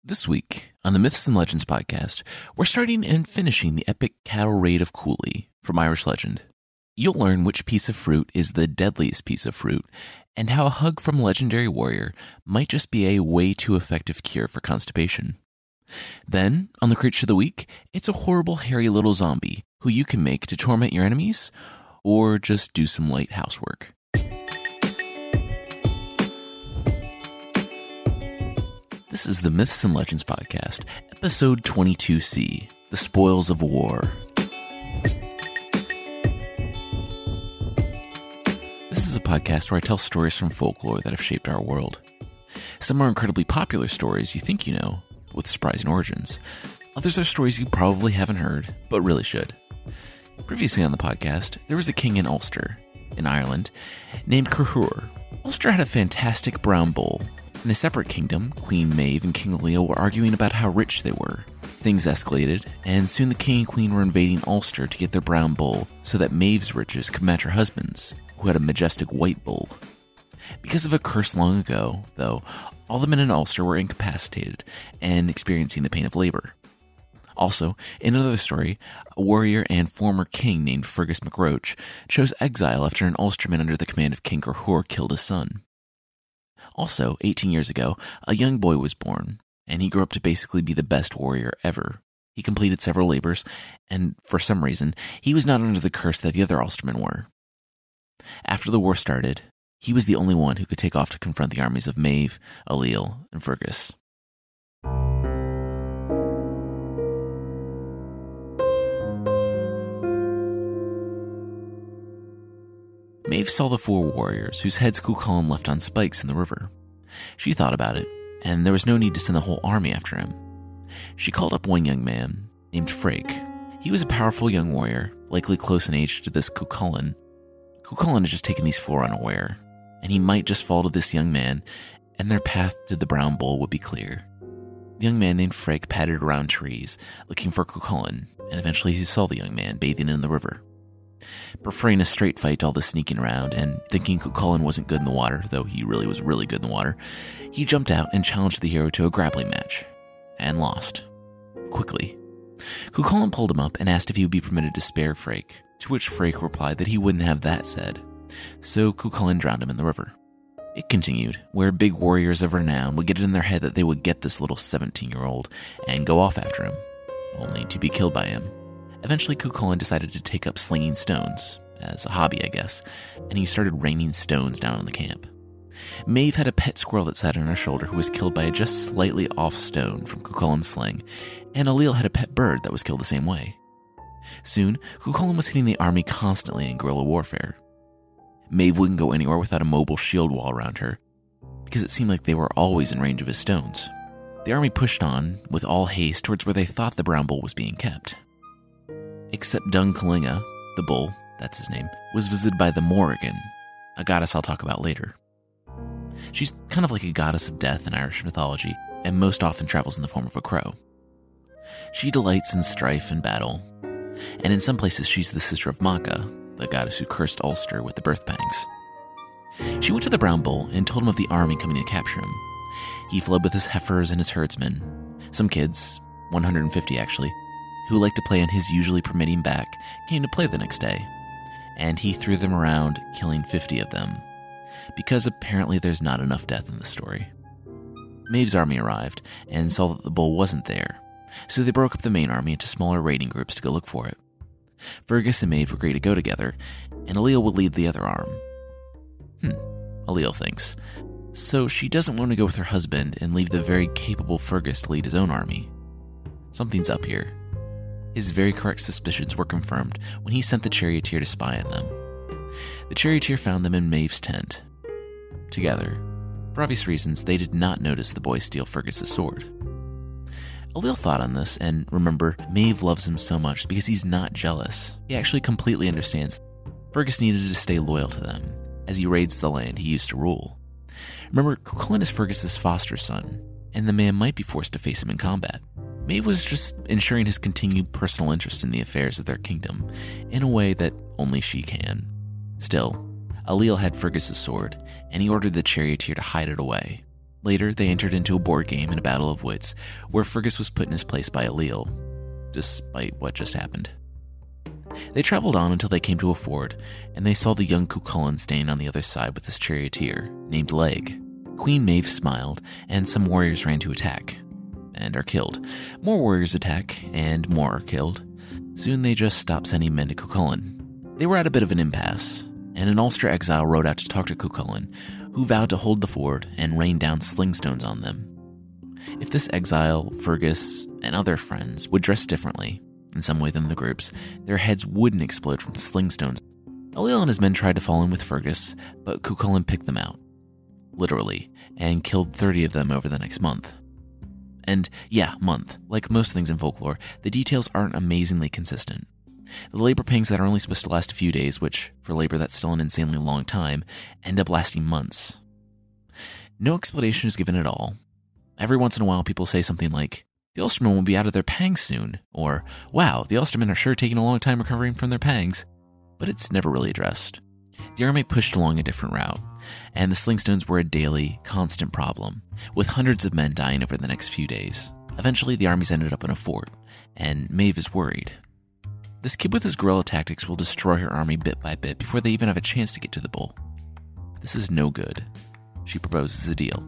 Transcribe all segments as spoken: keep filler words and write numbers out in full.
This week on the Myths and Legends podcast, we're starting and finishing the epic cattle raid of Cooley from Irish legend. You'll learn which piece of fruit is the deadliest piece of fruit, and how a hug from a legendary warrior might just be a way too effective cure for constipation. Then, on the Creature of the Week, it's a horrible hairy little zombie who you can make to torment your enemies, or just do some light housework. This is the Myths and Legends podcast, episode twenty-two C, The Spoils of War. This is a podcast where I tell stories from folklore that have shaped our world. Some are incredibly popular stories you think you know, with surprising origins. Others are stories you probably haven't heard, but really should. Previously on the podcast, there was a king in Ulster, in Ireland, named Cahir. Ulster had a fantastic brown bull. In a separate kingdom, Queen Maeve and King Leo were arguing about how rich they were. Things escalated, and soon the king and queen were invading Ulster to get their brown bull so that Maeve's riches could match her husband's, who had a majestic white bull. Because of a curse long ago, though, all the men in Ulster were incapacitated and experiencing the pain of labor. Also, in another story, a warrior and former king named Fergus MacRoach chose exile after an Ulsterman under the command of King Cahir killed his son. Also, eighteen years ago, a young boy was born, and he grew up to basically be the best warrior ever. He completed several labors, and for some reason, he was not under the curse that the other Ulstermen were. After the war started, he was the only one who could take off to confront the armies of Maeve, Ailill, and Fergus. Maeve saw the four warriors whose heads Cuchulainn left on spikes in the river. She thought about it, and there was no need to send the whole army after him. She called up one young man named Freke. He was a powerful young warrior, likely close in age to this Cuchulainn. Cuchulainn had just taken these four unaware, and he might just fall to this young man, and their path to the brown bull would be clear. The young man named Freke padded around trees, looking for Cuchulainn, and eventually he saw the young man bathing in the river. Preferring a straight fight to all the sneaking around, and thinking Cuchulainn wasn't good in the water, though he really was really good in the water, he jumped out and challenged the hero to a grappling match, and lost. Quickly. Cuchulainn pulled him up and asked if he would be permitted to spare Freke, to which Freke replied that he wouldn't have that said, so Cuchulainn drowned him in the river. It continued, where big warriors of renown would get it in their head that they would get this little seventeen-year-old and go off after him, only to be killed by him. Eventually, Cuchulainn decided to take up slinging stones, as a hobby, I guess, and he started raining stones down on the camp. Maeve had a pet squirrel that sat on her shoulder who was killed by a just slightly off stone from Cuchulainn's sling, and Ailill had a pet bird that was killed the same way. Soon, Cuchulainn was hitting the army constantly in guerrilla warfare. Maeve wouldn't go anywhere without a mobile shield wall around her, because it seemed like they were always in range of his stones. The army pushed on, with all haste, towards where they thought the brown bull was being kept. Except Dún Caillinge, the bull, that's his name, was visited by the Morrigan, a goddess I'll talk about later. She's kind of like a goddess of death in Irish mythology, and most often travels in the form of a crow. She delights in strife and battle, and in some places she's the sister of Macha, the goddess who cursed Ulster with the birth pangs. She went to the brown bull and told him of the army coming to capture him. He fled with his heifers and his herdsmen, some kids, one hundred fifty actually, who liked to play on his usually permitting back, came to play the next day, and he threw them around, killing fifty of them, because apparently there's not enough death in the story. Maeve's army arrived, and saw that the bull wasn't there, so they broke up the main army into smaller raiding groups to go look for it. Fergus and Maeve agreed to go together, and Ailill would lead the other arm. Hmm, Ailill thinks. So she doesn't want to go with her husband and leave the very capable Fergus to lead his own army. Something's up here. His very correct suspicions were confirmed when he sent the charioteer to spy on them. The charioteer found them in Maeve's tent, together. For obvious reasons, they did not notice the boy steal Fergus's sword. Ailill thought on this, and remember, Maeve loves him so much because he's not jealous. He actually completely understands Fergus needed to stay loyal to them, as he raids the land he used to rule. Remember, Cuchulainn is Fergus's foster son, and the man might be forced to face him in combat. Maeve was just ensuring his continued personal interest in the affairs of their kingdom, in a way that only she can. Still, Ailill had Fergus's sword, and he ordered the charioteer to hide it away, Later, they entered into a board game in a battle of wits, where Fergus was put in his place by Ailill, despite what just happened. They traveled on until they came to a ford, and they saw the young Cuchulainn standing on the other side with his charioteer, named Leg. Queen Maeve smiled, and some warriors ran to attack, and are killed. More warriors attack, and more are killed. Soon they just stopped sending men to Cuchulainn. They were at a bit of an impasse, and an Ulster exile rode out to talk to Cuchulainn, who vowed to hold the ford and rain down sling stones on them. If this exile, Fergus, and other friends would dress differently, in some way than the groups, their heads wouldn't explode from the sling stones. Ailill and his men tried to fall in with Fergus, but Cuchulainn picked them out, literally, and killed thirty of them over the next month. And yeah, month. Like most things in folklore, the details aren't amazingly consistent. The labor pangs that are only supposed to last a few days, which, for labor that's still an insanely long time, end up lasting months. No explanation is given at all. Every once in a while, people say something like, "The Ulstermen will be out of their pangs soon," or, "Wow, the Ulstermen are sure taking a long time recovering from their pangs," but it's never really addressed. The army pushed along a different route, and the slingstones were a daily, constant problem, with hundreds of men dying over the next few days. Eventually, the armies ended up in a fort, and Maeve is worried. This kid with his guerrilla tactics will destroy her army bit by bit before they even have a chance to get to the bull. This is no good. She proposes a deal.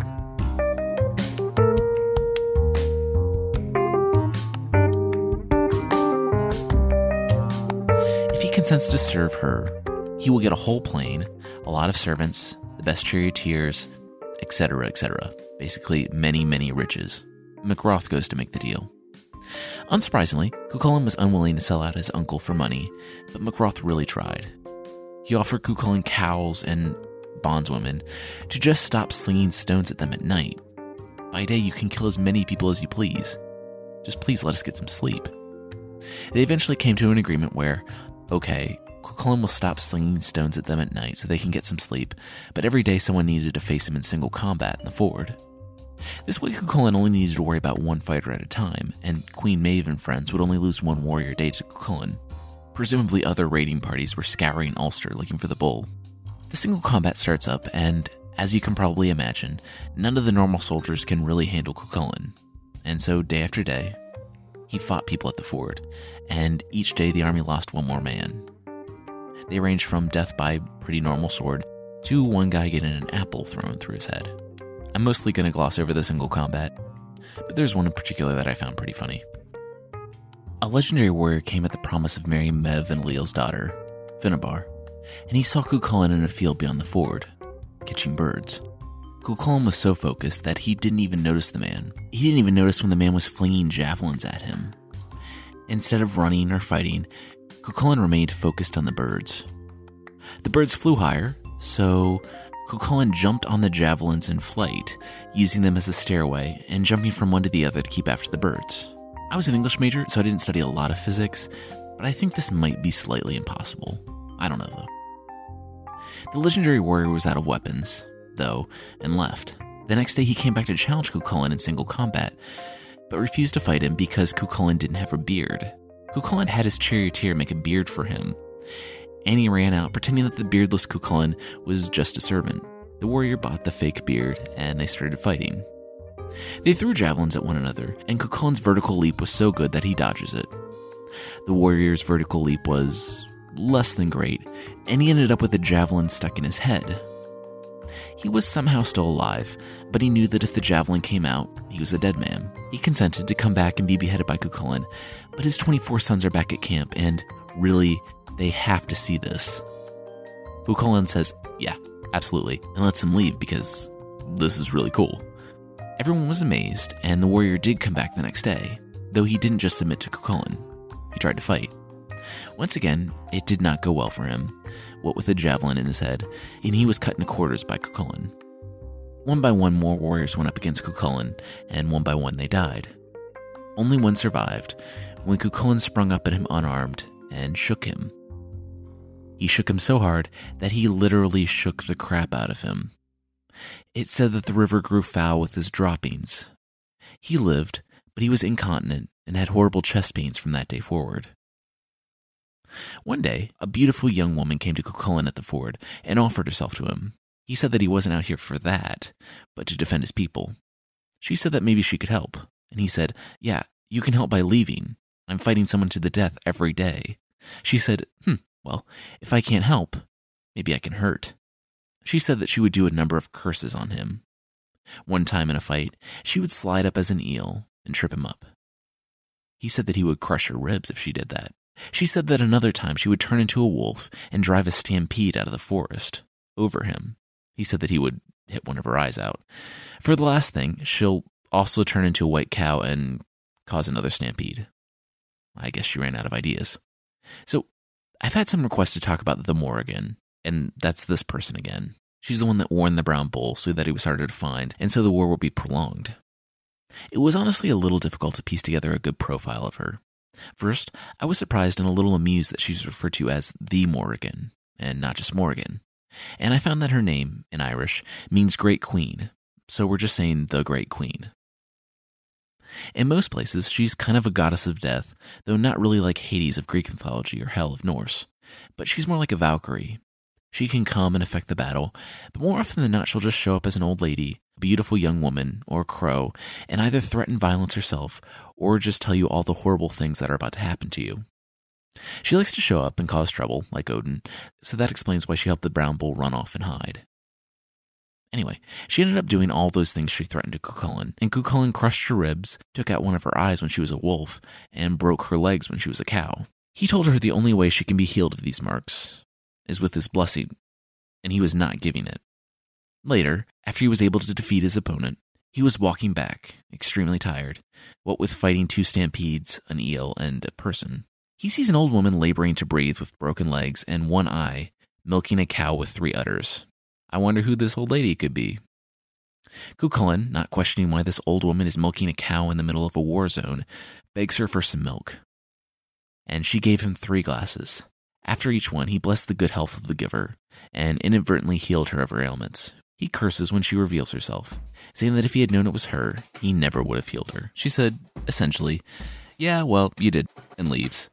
If he consents to serve her, he will get a whole plain, a lot of servants, the best charioteers, et cetera, et cetera. Basically, many, many riches. Macroth goes to make the deal. Unsurprisingly, Cuchulainn was unwilling to sell out his uncle for money, but Macroth really tried. He offered Cuchulainn cows and bondswomen to just stop slinging stones at them at night. By day, you can kill as many people as you please. Just please let us get some sleep. They eventually came to an agreement where, okay, Cuchulainn will stop slinging stones at them at night so they can get some sleep, but every day someone needed to face him in single combat in the ford. This way, Cuchulainn only needed to worry about one fighter at a time, and Queen Maeve and friends would only lose one warrior a day to Cuchulainn. Presumably other raiding parties were scouring Ulster looking for the bull. The single combat starts up, and, as you can probably imagine, none of the normal soldiers can really handle Cuchulainn. And so, day after day, he fought people at the ford, and each day the army lost one more man. They ranged from death by pretty normal sword to one guy getting an apple thrown through his head. I'm mostly going to gloss over the single combat, but there's one in particular that I found pretty funny. A legendary warrior came at the promise of marrying Maeve and Ailill's daughter, Finnabar, and he saw Cuchulainn in a field beyond the ford, catching birds. Cuchulainn was so focused that he didn't even notice the man. He didn't even notice when the man was flinging javelins at him. Instead of running or fighting, Cuchulainn remained focused on the birds. The birds flew higher, so Cuchulainn jumped on the javelins in flight, using them as a stairway and jumping from one to the other to keep after the birds. I was an English major, so I didn't study a lot of physics, but I think this might be slightly impossible. I don't know, though. The legendary warrior was out of weapons, though, and left. The next day he came back to challenge Cuchulainn in single combat, but refused to fight him because Cuchulainn didn't have a beard. Cuchulainn had his charioteer make a beard for him, and he ran out, pretending that the beardless Cuchulainn was just a servant. The warrior bought the fake beard, and they started fighting. They threw javelins at one another, and Cuchulainn's vertical leap was so good that he dodges it. The warrior's vertical leap was less than great, and he ended up with a javelin stuck in his head. He was somehow still alive, but he knew that if the javelin came out, he was a dead man. He consented to come back and be beheaded by Cuchulainn, but his twenty-four sons are back at camp, and really, they have to see this. Cuchulainn says, yeah, absolutely, and lets him leave because this is really cool. Everyone was amazed, and the warrior did come back the next day, though he didn't just submit to Cuchulainn. He tried to fight. Once again, it did not go well for him, what with a javelin in his head, and he was cut into quarters by Cuchulainn. One by one, more warriors went up against Cuchulainn, and one by one they died. Only one survived, when Cuchulainn sprung up at him unarmed and shook him. He shook him so hard that he literally shook the crap out of him. It said that the river grew foul with his droppings. He lived, but he was incontinent and had horrible chest pains from that day forward. One day, a beautiful young woman came to Cuchulainn at the ford and offered herself to him. He said that he wasn't out here for that, but to defend his people. She said that maybe she could help, and he said, yeah, you can help by leaving. I'm fighting someone to the death every day. She said, hmm, well, if I can't help, maybe I can hurt. She said that she would do a number of curses on him. One time in a fight, she would slide up as an eel and trip him up. He said that he would crush her ribs if she did that. She said that another time she would turn into a wolf and drive a stampede out of the forest over him. He said that he would hit one of her eyes out. For the last thing, she'll also turn into a white cow and cause another stampede. I guess she ran out of ideas. So I've had some requests to talk about the Morrigan, and that's this person again. She's the one that warned the brown bull so that he was harder to find, and so the war would be prolonged. It was honestly a little difficult to piece together a good profile of her. First, I was surprised and a little amused that she's referred to as the Morrigan, and not just Morrigan. And I found that her name, in Irish, means Great Queen, so we're just saying the Great Queen. In most places, she's kind of a goddess of death, though not really like Hades of Greek mythology or Hel of Norse. But she's more like a Valkyrie. She can come and affect the battle, but more often than not, she'll just show up as an old lady, a beautiful young woman, or a crow, and either threaten violence herself, or just tell you all the horrible things that are about to happen to you. She likes to show up and cause trouble, like Odin, so that explains why she helped the brown bull run off and hide. Anyway, she ended up doing all those things she threatened to Cuchulainn, and Cuchulainn crushed her ribs, took out one of her eyes when she was a wolf, and broke her legs when she was a cow. He told her the only way she can be healed of these marks is with his blessing, and he was not giving it. Later, after he was able to defeat his opponent, he was walking back, extremely tired, what with fighting two stampedes, an eel, and a person. He sees an old woman laboring to breathe with broken legs and one eye, milking a cow with three udders. I wonder who this old lady could be. Cuchulainn, not questioning why this old woman is milking a cow in the middle of a war zone, begs her for some milk. And she gave him three glasses. After each one, he blessed the good health of the giver, and inadvertently healed her of her ailments. He curses when she reveals herself, saying that if he had known it was her, he never would have healed her. She said, essentially, yeah, well, you did, and leaves.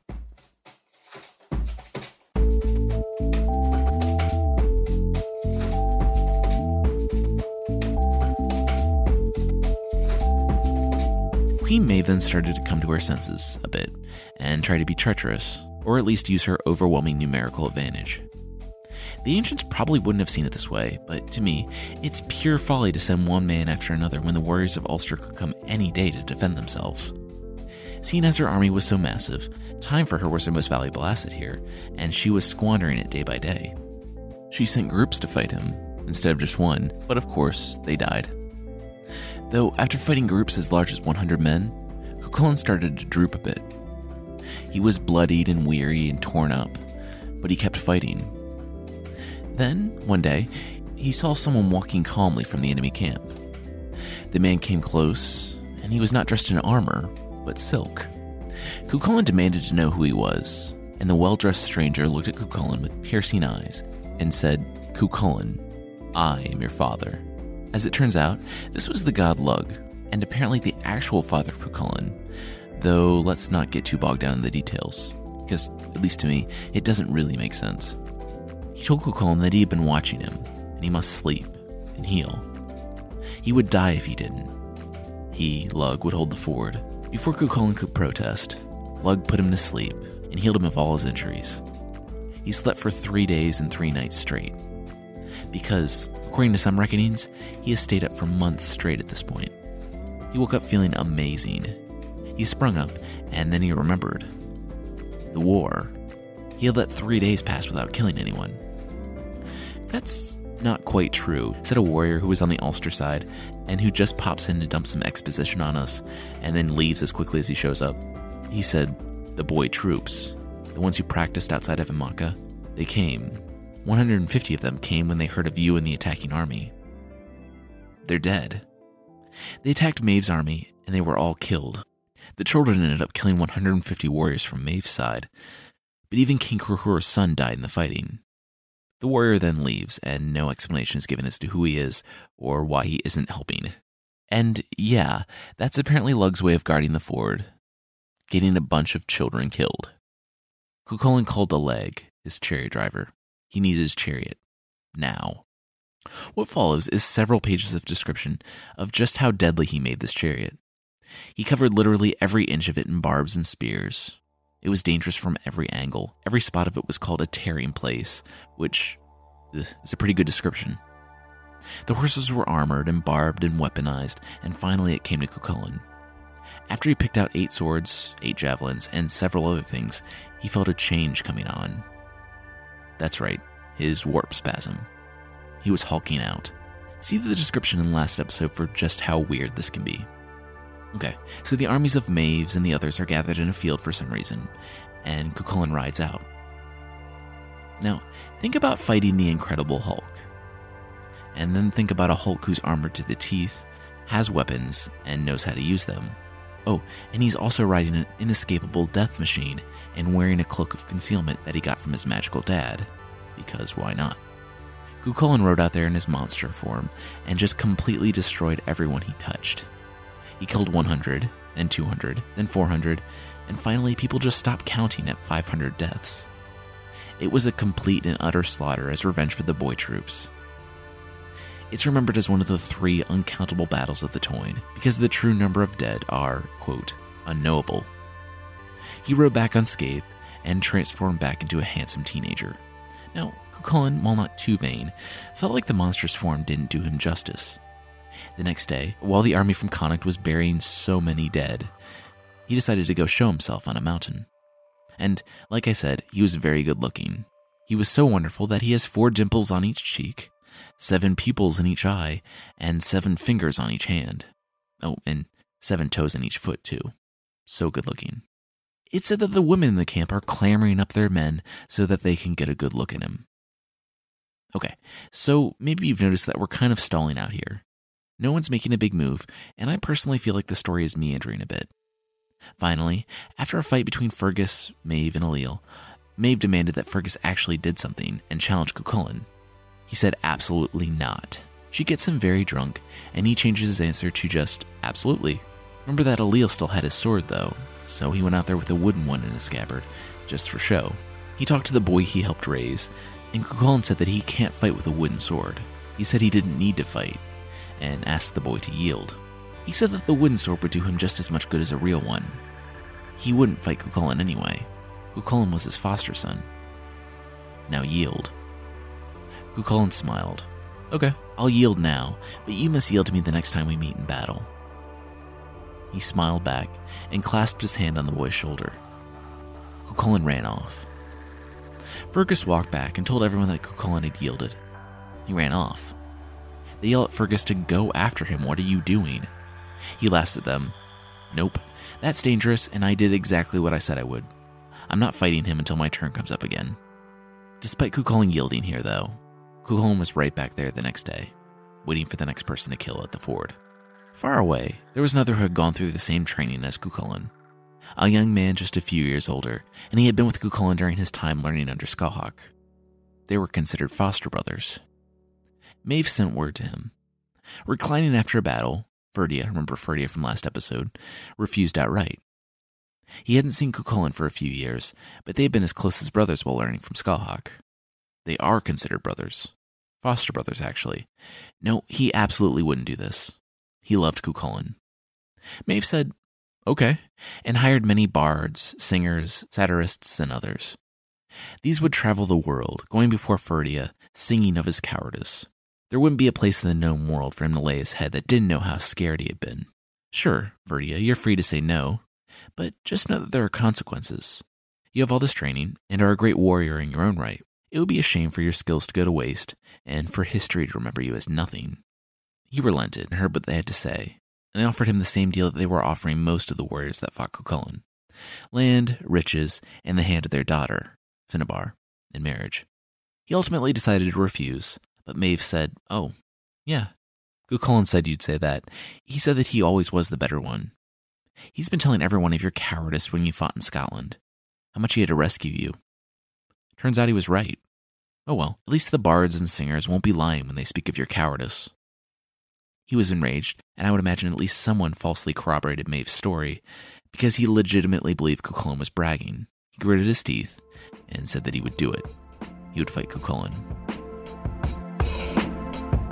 Queen Maeve then started to come to her senses a bit and try to be treacherous, or at least use her overwhelming numerical advantage. The ancients probably wouldn't have seen it this way, but to me, it's pure folly to send one man after another when the warriors of Ulster could come any day to defend themselves. Seeing as her army was so massive, time for her was her most valuable asset here, and she was squandering it day by day. She sent groups to fight him, instead of just one, but of course, they died. Though after fighting groups as large as one hundred men, Cuchulainn started to droop a bit. He was bloodied and weary and torn up, but he kept fighting. Then, one day, he saw someone walking calmly from the enemy camp. The man came close, and he was not dressed in armor, but silk. Cuchulainn demanded to know who he was, and the well-dressed stranger looked at Cuchulainn with piercing eyes and said, "Cuchulainn, I am your father." As it turns out, this was the god Lugh, and apparently the actual father of Cuchulainn, though let's not get too bogged down in the details, because, at least to me, it doesn't really make sense. He told Cuchulainn that he had been watching him, and he must sleep and heal. He would die if he didn't. He, Lugh, would hold the ford. Before Cuchulainn could protest, Lugh put him to sleep and healed him of all his injuries. He slept for three days and three nights straight, because, according to some reckonings, he has stayed up for months straight at this point. He woke up feeling amazing. He sprung up, and then he remembered. The war. He had let three days pass without killing anyone. That's not quite true, said a warrior who was on the Ulster side, and who just pops in to dump some exposition on us, and then leaves as quickly as he shows up. He said, the boy troops, the ones who practiced outside of Imaka, they came. one hundred fifty of them came when they heard of you and the attacking army. They're dead. They attacked Maeve's army, and they were all killed. The children ended up killing one hundred fifty warriors from Maeve's side, but even King Crahur's son died in the fighting. The warrior then leaves, and no explanation is given as to who he is or why he isn't helping. And yeah, that's apparently Lugh's way of guarding the ford, getting a bunch of children killed. Cuchulainn called Oleg, his chariot driver. He needed his chariot. Now. What follows is several pages of description of just how deadly he made this chariot. He covered literally every inch of it in barbs and spears. It was dangerous from every angle. Every spot of it was called a tearing place, which ugh, is a pretty good description. The horses were armored and barbed and weaponized, and finally it came to Cuchulainn. After he picked out eight swords, eight javelins, and several other things, he felt a change coming on. That's right, his warp spasm. He was hulking out. See the description in the last episode for just how weird this can be. Okay, so the armies of Maves and the others are gathered in a field for some reason, and Cuchulainn rides out. Now, think about fighting the Incredible Hulk. And then think about a Hulk who's armored to the teeth, has weapons, and knows how to use them. Oh, and he's also riding an inescapable death machine and wearing a cloak of concealment that he got from his magical dad. Because why not? Cuchulainn rode out there in his monster form and just completely destroyed everyone he touched. He killed one hundred, then two hundred, then four hundred, and finally people just stopped counting at five hundred deaths. It was a complete and utter slaughter as revenge for the boy troops. It's remembered as one of the three uncountable battles of the Toyne because the true number of dead are, quote, unknowable. He rode back unscathed and transformed back into a handsome teenager. Now, Cuchulainn, while not too vain, felt like the monster's form didn't do him justice. The next day, while the army from Connacht was burying so many dead, he decided to go show himself on a mountain. And, like I said, he was very good looking. He was so wonderful that he has four dimples on each cheek, seven pupils in each eye, and seven fingers on each hand. Oh, and seven toes in each foot, too. So good looking. It's said that the women in the camp are clamoring up their men so that they can get a good look at him. Okay, so maybe you've noticed that we're kind of stalling out here. No one's making a big move, and I personally feel like the story is meandering a bit. Finally, after a fight between Fergus, Maeve, and Ailill, Maeve demanded that Fergus actually did something and challenged Cuchulainn. He said absolutely not. She gets him very drunk, and he changes his answer to just absolutely. Remember that Ailill still had his sword though, so he went out there with a wooden one in his scabbard, just for show. He talked to the boy he helped raise, and Cuchulainn said that he can't fight with a wooden sword. He said he didn't need to fight, and asked the boy to yield. He said that the wooden sword would do him just as much good as a real one. He wouldn't fight Cuchulainn anyway. Cuchulainn was his foster son. Now yield. Cuchulainn smiled. Okay, I'll yield now, but you must yield to me the next time we meet in battle. He smiled back and clasped his hand on the boy's shoulder. Cuchulainn ran off. Fergus walked back and told everyone that Cuchulainn had yielded. He ran off. They yell at Fergus to go after him. What are you doing? He laughs at them. Nope, that's dangerous, and I did exactly what I said I would. I'm not fighting him until my turn comes up again. Despite Cuchulainn yielding here, though, Cuchulainn was right back there the next day, waiting for the next person to kill at the ford. Far away, there was another who had gone through the same training as Cuchulainn. A young man just a few years older, and he had been with Cuchulainn during his time learning under Skahak. They were considered foster brothers. Maeve sent word to him. Reclining after a battle, Ferdia, remember Ferdia from last episode, refused outright. He hadn't seen Cuchulainn for a few years, but they had been as close as brothers while learning from Skahak. They are considered brothers. Foster brothers, actually. No, he absolutely wouldn't do this. He loved Cuchulainn. Maeve said, okay, and hired many bards, singers, satirists, and others. These would travel the world, going before Ferdia, singing of his cowardice. There wouldn't be a place in the gnome world for him to lay his head that didn't know how scared he had been. Sure, Ferdia, you're free to say no, but just know that there are consequences. You have all this training, and are a great warrior in your own right. It would be a shame for your skills to go to waste, and for history to remember you as nothing. He relented and heard what they had to say, and they offered him the same deal that they were offering most of the warriors that fought Cuchulainn. Land, riches, and the hand of their daughter, Finnabar, in marriage. He ultimately decided to refuse, but Maeve said, oh, yeah. Cuchulainn said you'd say that. He said that he always was the better one. He's been telling everyone of your cowardice when you fought in Scotland, how much he had to rescue you. Turns out he was right. Oh well, at least the bards and singers won't be lying when they speak of your cowardice. He was enraged, and I would imagine at least someone falsely corroborated Maeve's story, because he legitimately believed Cuchulainn was bragging. He gritted his teeth and said that he would do it. He would fight Cuchulainn.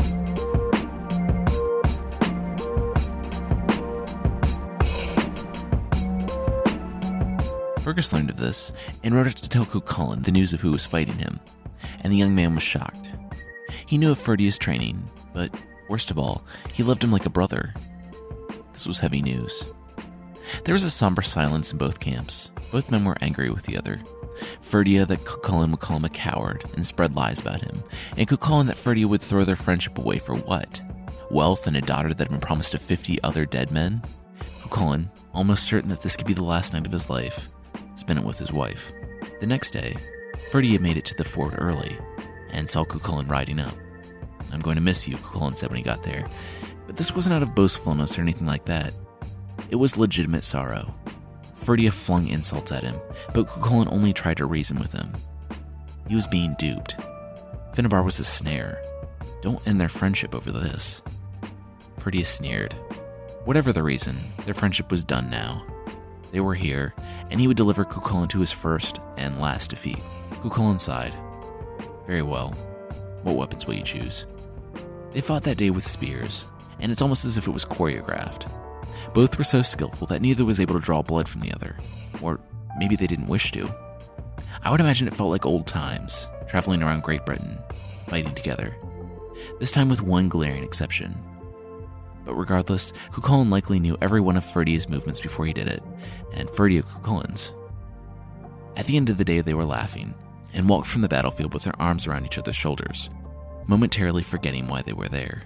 Fergus learned of this and wrote out to tell Cuchulainn the news of who was fighting him, and the young man was shocked. He knew of Ferdia's training, but worst of all, he loved him like a brother. This was heavy news. There was a somber silence in both camps. Both men were angry with the other. Ferdia that Cuchulainn would call him a coward and spread lies about him, and Cuchulainn that Ferdia would throw their friendship away for what? Wealth and a daughter that had been promised to fifty other dead men? Cuchulainn, almost certain that this could be the last night of his life, spent it with his wife. The next day, Ferdia made it to the fort early and saw Cuchulainn riding up. "I'm going to miss you," Cuchulainn said when he got there, but this wasn't out of boastfulness or anything like that. It was legitimate sorrow. Ferdia flung insults at him, but Cuchulainn only tried to reason with him. He was being duped. Finnabar was a snare. Don't end their friendship over this. Ferdia sneered. Whatever the reason, their friendship was done now. They were here, and he would deliver Cuchulainn to his first and last defeat. Cuchulainn sighed. "Very well. What weapons will you choose?" They fought that day with spears, and it's almost as if it was choreographed. Both were so skillful that neither was able to draw blood from the other. Or maybe they didn't wish to. I would imagine it felt like old times, traveling around Great Britain, fighting together. This time with one glaring exception. But regardless, Cuchulainn likely knew every one of Ferdia's movements before he did it, and Ferdia Cuchulainn's. At the end of the day, they were laughing, and walked from the battlefield with their arms around each other's shoulders, momentarily forgetting why they were there.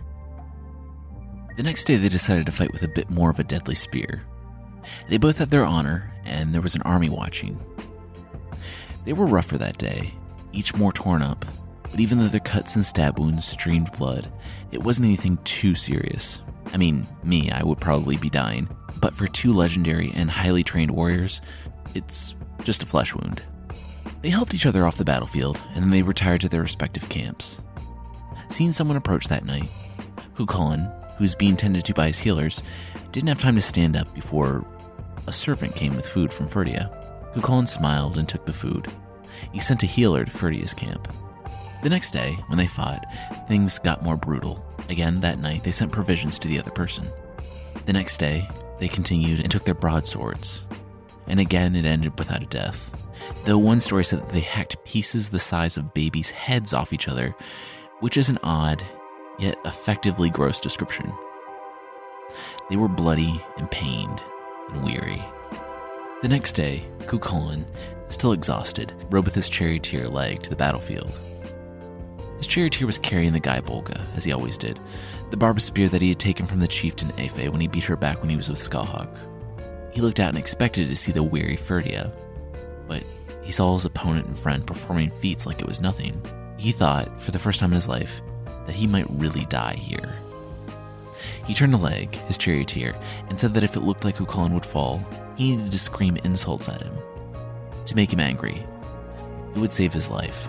The next day, they decided to fight with a bit more of a deadly spear. They both had their honor, and there was an army watching. They were rougher that day, each more torn up, but even though their cuts and stab wounds streamed blood, it wasn't anything too serious. I mean, me, I would probably be dying, but for two legendary and highly trained warriors, it's just a flesh wound. They helped each other off the battlefield, and then they retired to their respective camps. Seeing someone approach that night, Cuchulainn, who was being tended to by his healers, didn't have time to stand up before a servant came with food from Ferdia. Cuchulainn smiled and took the food. He sent a healer to Ferdia's camp. The next day, when they fought, things got more brutal. Again, that night, they sent provisions to the other person. The next day, they continued and took their broadswords. And again, it ended without a death. Though one story said that they hacked pieces the size of babies' heads off each other, which is an odd, yet effectively gross description. They were bloody and pained and weary. The next day, Cuchulainn, still exhausted, rode with his charioteer leg to the battlefield. His charioteer was carrying the Gaibolga, as he always did, the barbed spear that he had taken from the chieftain Afe when he beat her back when he was with Skahawk. He looked out and expected to see the weary Ferdia, but he saw his opponent and friend performing feats like it was nothing. He thought, for the first time in his life, that he might really die here. He turned the leg, his charioteer, and said that if it looked like Cuchulainn would fall, he needed to scream insults at him. To make him angry. It would save his life.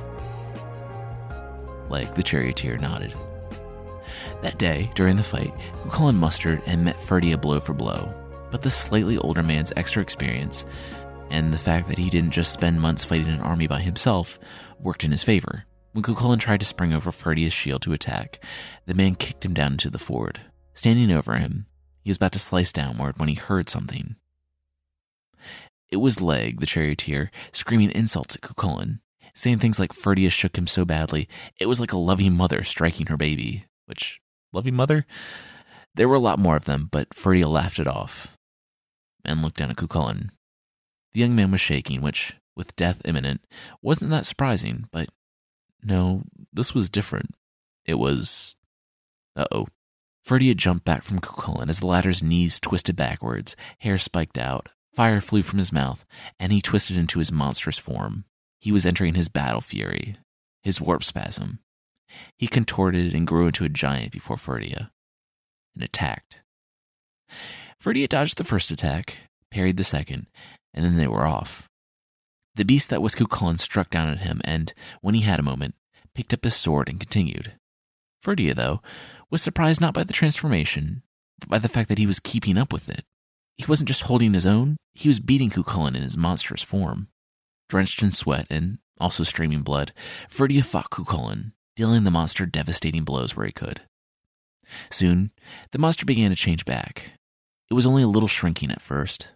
Leg, the charioteer, nodded. That day, during the fight, Cuchulainn mustered and met Ferdia blow for blow, but the slightly older man's extra experience, and the fact that he didn't just spend months fighting an army by himself, worked in his favor. When Cuchulainn tried to spring over Ferdia's shield to attack, the man kicked him down into the ford. Standing over him, he was about to slice downward when he heard something. It was Leg, the charioteer, screaming insults at Cuchulainn, saying things like Ferdia shook him so badly, it was like a loving mother striking her baby. Which, loving mother? There were a lot more of them, but Ferdia laughed it off and looked down at Cuchulainn. The young man was shaking, which, with death imminent, wasn't that surprising, but no, this was different. It was... Uh-oh. Ferdia jumped back from Cuchulainn as the latter's knees twisted backwards, hair spiked out, fire flew from his mouth, and he twisted into his monstrous form. He was entering his battle fury, his warp spasm. He contorted and grew into a giant before Ferdia, and attacked. Ferdia dodged the first attack, parried the second, and then they were off. The beast that was Cuchulainn struck down at him and, when he had a moment, picked up his sword and continued. Ferdia, though, was surprised not by the transformation, but by the fact that he was keeping up with it. He wasn't just holding his own, he was beating Cuchulainn in his monstrous form. Drenched in sweat and also streaming blood, Ferdia fought Cuchulainn, dealing the monster devastating blows where he could. Soon, the monster began to change back. It was only a little shrinking at first,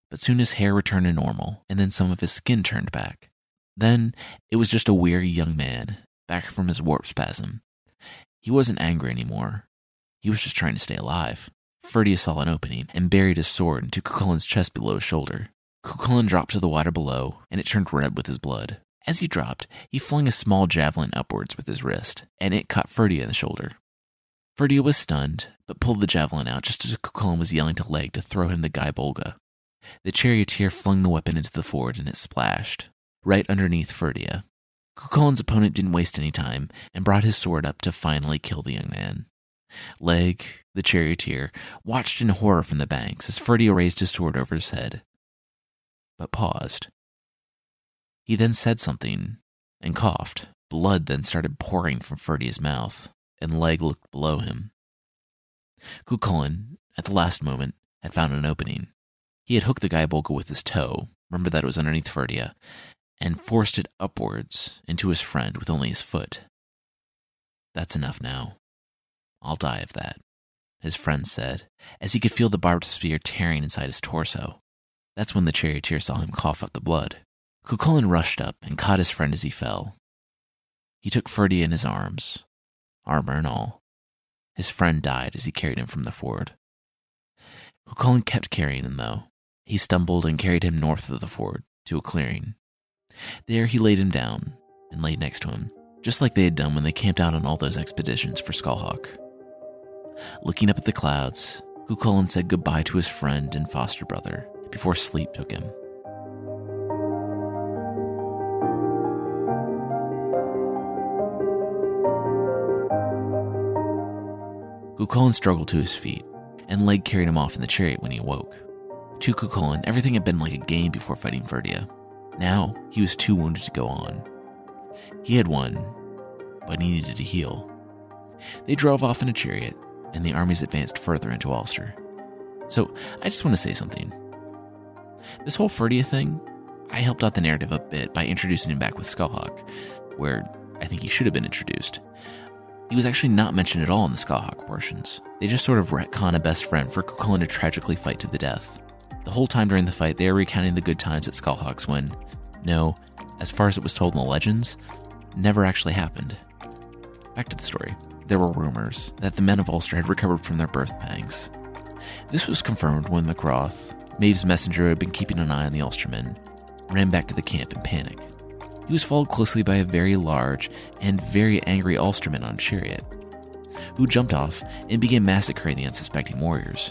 but soon his hair returned to normal, and then some of his skin turned back. Then it was just a weary young man, back from his warp spasm. He wasn't angry anymore. He was just trying to stay alive. Ferdia saw an opening and buried his sword into Cuchulain's chest below his shoulder. Cuchulain dropped to the water below, and it turned red with his blood. As he dropped, he flung a small javelin upwards with his wrist, and it caught Ferdia in the shoulder. Ferdia was stunned, but pulled the javelin out just as Cuchulain was yelling to Leg to throw him the Guy Bolga. The charioteer flung the weapon into the ford, and it splashed, right underneath Ferdia. Cuchulain's opponent didn't waste any time, and brought his sword up to finally kill the young man. Leg, the charioteer, watched in horror from the banks as Ferdia raised his sword over his head, but paused. He then said something and coughed. Blood then started pouring from Ferdia's mouth, and Leg looked below him. Cuchulain, at the last moment, had found an opening. He had hooked the Guy Bolga with his toe, remember that it was underneath Ferdia, and forced it upwards into his friend with only his foot. That's enough now. I'll die of that, his friend said, as he could feel the barbed spear tearing inside his torso. That's when the charioteer saw him cough up the blood. Cuchulain rushed up and caught his friend as he fell. He took Ferdia in his arms, armor and all. His friend died as he carried him from the ford. Cuchulain kept carrying him, though. He stumbled and carried him north of the ford to a clearing. There he laid him down and laid next to him, just like they had done when they camped out on all those expeditions for Skullhawk. Looking up at the clouds, Cuchulain said goodbye to his friend and foster brother before sleep took him. Cuchulain struggled to his feet, and Leg carried him off in the chariot when he awoke. To Cuchulain, everything had been like a game before fighting Ferdia. Now, he was too wounded to go on. He had won, but he needed to heal. They drove off in a chariot, and the armies advanced further into Ulster. So, I just want to say something. This whole Ferdia thing, I helped out the narrative a bit by introducing him back with Skullhawk, where I think he should have been introduced. He was actually not mentioned at all in the Skullhawk portions. They just sort of retcon a best friend for Cuchulain to tragically fight to the death. The whole time during the fight, they are recounting the good times at Skullhawks when, no, as far as it was told in the legends, never actually happened. Back to the story. There were rumors that the men of Ulster had recovered from their birth pangs. This was confirmed when MacRoth, Maeve's messenger who had been keeping an eye on the Ulstermen, ran back to the camp in panic. He was followed closely by a very large and very angry Ulsterman on a chariot, who jumped off and began massacring the unsuspecting warriors.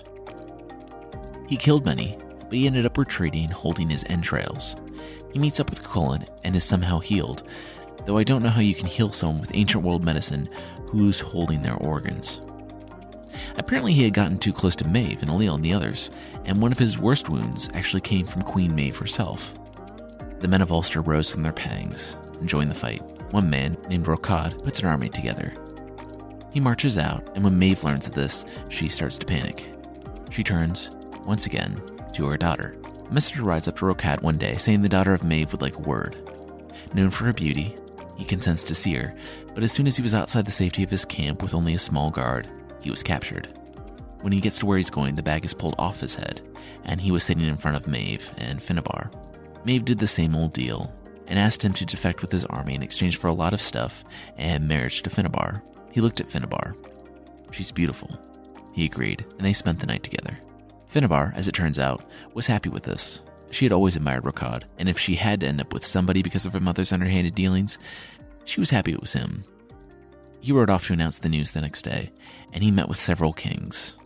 He killed many, but he ended up retreating holding his entrails. He meets up with Cuchulain and is somehow healed, though I don't know how you can heal someone with ancient world medicine who's holding their organs. Apparently he had gotten too close to Maeve and Ailill and the others, and one of his worst wounds actually came from Queen Maeve herself. The men of Ulster rose from their pangs and joined the fight. One man, named Rokad, puts an army together. He marches out, and when Maeve learns of this, she starts to panic. She turns, once again, to her daughter. A messenger rides up to Rokad one day, saying the daughter of Maeve would like a word. Known for her beauty, he consents to see her, but as soon as he was outside the safety of his camp with only a small guard, he was captured. When he gets to where he's going, the bag is pulled off his head, and he was sitting in front of Maeve and Finnabar. Maeve did the same old deal, and asked him to defect with his army in exchange for a lot of stuff and marriage to Finnabar. He looked at Finnabar. She's beautiful. He agreed, and they spent the night together. Finnabar, as it turns out, was happy with this. She had always admired Rokad, and if she had to end up with somebody because of her mother's underhanded dealings, she was happy it was him. He rode off to announce the news the next day, and he met with several kings,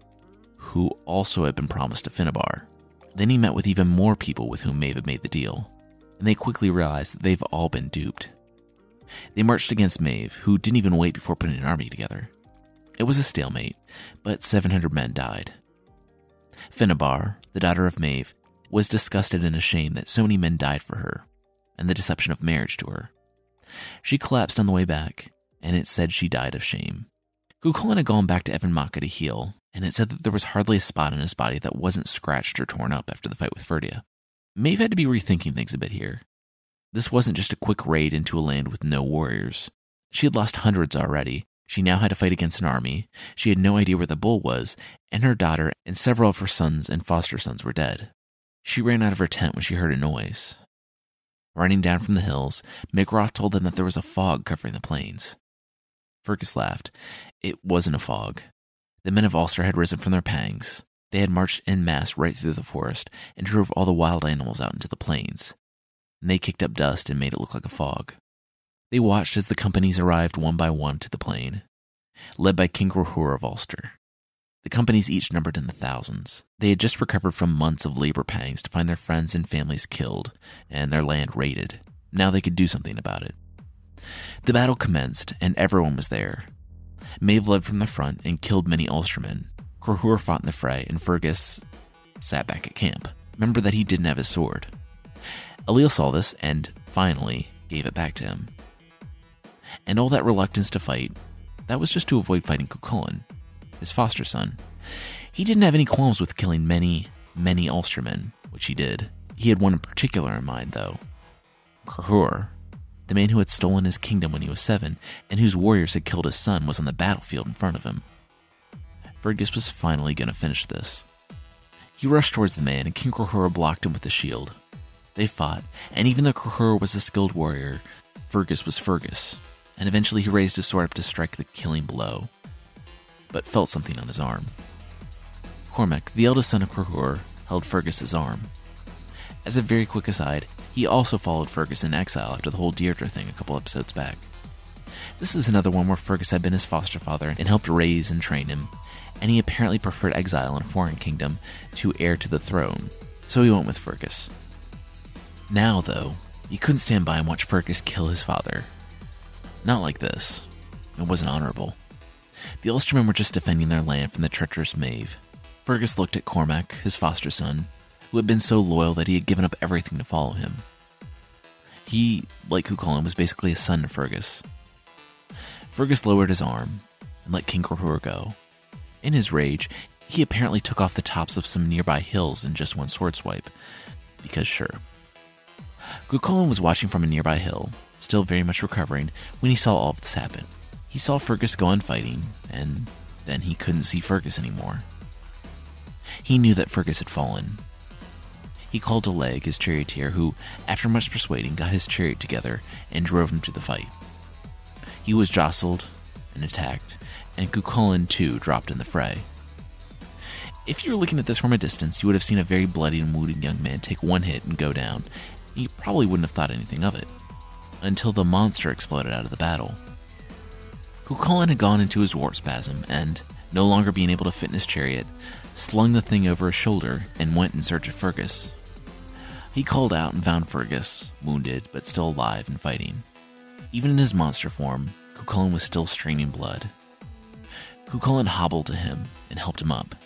who also had been promised to Finnabar. Then he met with even more people with whom Maeve had made the deal, and they quickly realized that they've all been duped. They marched against Maeve, who didn't even wait before putting an army together. It was a stalemate, but seven hundred men died. Finnabar, the daughter of Maeve, was disgusted and ashamed that so many men died for her, and the deception of marriage to her. She collapsed on the way back, and it said she died of shame. Cuchulain had gone back to Evan Macha to heal, and it said that there was hardly a spot in his body that wasn't scratched or torn up after the fight with Ferdia. Maeve had to be rethinking things a bit here. This wasn't just a quick raid into a land with no warriors. She had lost hundreds already. She now had to fight against an army. She had no idea where the bull was, and her daughter and several of her sons and foster sons were dead. She ran out of her tent when she heard a noise. Running down from the hills, McGrath told them that there was a fog covering the plains. Fergus laughed. It wasn't a fog. The men of Ulster had risen from their pangs. They had marched en masse right through the forest and drove all the wild animals out into the plains. And they kicked up dust and made it look like a fog. They watched as the companies arrived one by one to the plain, led by King Gurthur of Ulster. The companies each numbered in the thousands. They had just recovered from months of labor pangs to find their friends and families killed and their land raided. Now they could do something about it. The battle commenced, and everyone was there. Maeve led from the front and killed many Ulstermen. Gurthur fought in the fray, and Fergus sat back at camp. Remember that he didn't have his sword. Ailill saw this and, finally, gave it back to him. And all that reluctance to fight, that was just to avoid fighting Cuchulainn, his foster son. He didn't have any qualms with killing many, many Ulstermen, which he did. He had one in particular in mind, though. Gurthur, the man who had stolen his kingdom when he was seven, and whose warriors had killed his son, was on the battlefield in front of him. Fergus was finally going to finish this. He rushed towards the man, and King Gurthur blocked him with the shield. They fought, and even though Gurthur was a skilled warrior, Fergus was Fergus, and eventually he raised his sword up to strike the killing blow, but felt something on his arm. Cormac, the eldest son of Gurthur, held Fergus's arm. As a very quick aside, he also followed Fergus in exile after the whole Deirdre thing a couple episodes back. This is another one where Fergus had been his foster father and helped raise and train him, and he apparently preferred exile in a foreign kingdom to heir to the throne, so he went with Fergus. Now, though, you couldn't stand by and watch Fergus kill his father. Not like this. It wasn't honorable. The Ulstermen were just defending their land from the treacherous Maeve. Fergus looked at Cormac, his foster son, who had been so loyal that he had given up everything to follow him. He, like Cuchulainn, was basically a son to Fergus. Fergus lowered his arm and let King Gurthur go. In his rage, he apparently took off the tops of some nearby hills in just one sword swipe, because sure. Cuchulainn was watching from a nearby hill, still very much recovering, when he saw all of this happen. He saw Fergus go on fighting, and then he couldn't see Fergus anymore. He knew that Fergus had fallen. He called to Leg, his charioteer, who, after much persuading, got his chariot together and drove him to the fight. He was jostled and attacked, and Cuchulainn too dropped in the fray. If you were looking at this from a distance, you would have seen a very bloody and wounded young man take one hit and go down, and you probably wouldn't have thought anything of it, until the monster exploded out of the battle. Cuchulainn had gone into his warp spasm, and, no longer being able to fit in his chariot, slung the thing over his shoulder and went in search of Fergus. He called out and found Fergus, wounded but still alive and fighting. Even in his monster form, Cuchulainn was still straining blood. Cuchulainn hobbled to him and helped him up.